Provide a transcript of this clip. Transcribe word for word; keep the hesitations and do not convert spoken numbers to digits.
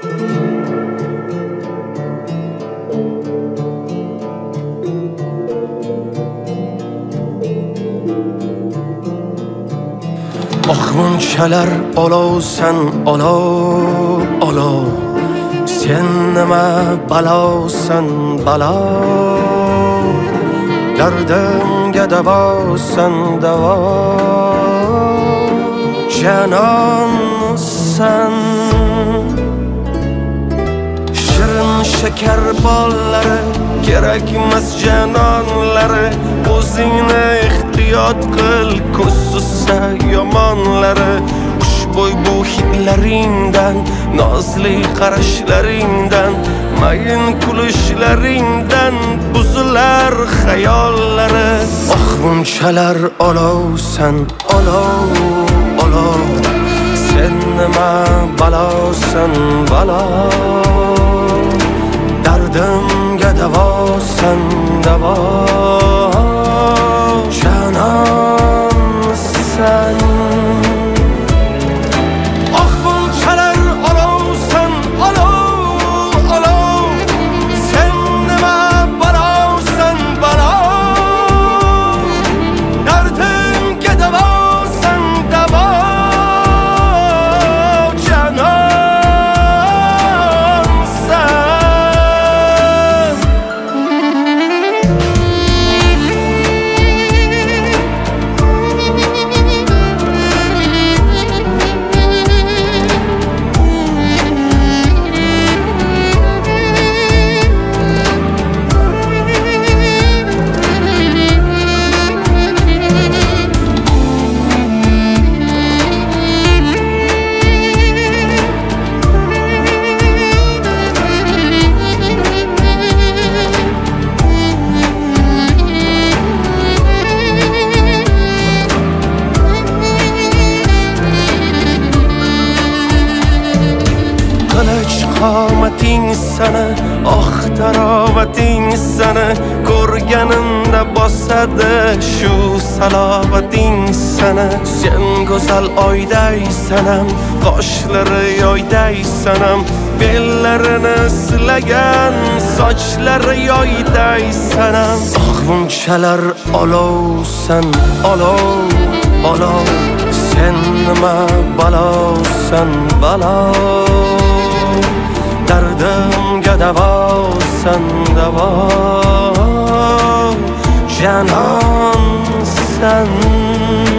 Ah bunchalar olovsan olov olov, sen nima balosan balo, dardimga davosan davo, janonsan. Shirin shakar bollari kerakmas janonlari, o'zingni ehtiyot qil ko'zsussa yomonlari. Xushbo'y bu hidlaringdan, nozli qarashlaringdan, mayin kulishlaringdan buzilar xayollari. Oh bunchalar olovsan olov olov, sen nima balosan balo, dardimga davosan davo, janonsan. Qomating sana, oh tarovating sana, ko'rganimda bosadi shu salobating sana. Sen go'zal oyday sanam, qoshlari yoyday sanam, bellarini silagan sochlari yoyday sanam. Oh bunchalar olovsan olov olov, sen nima balosan balo, dardimga davosan davo, janonsan.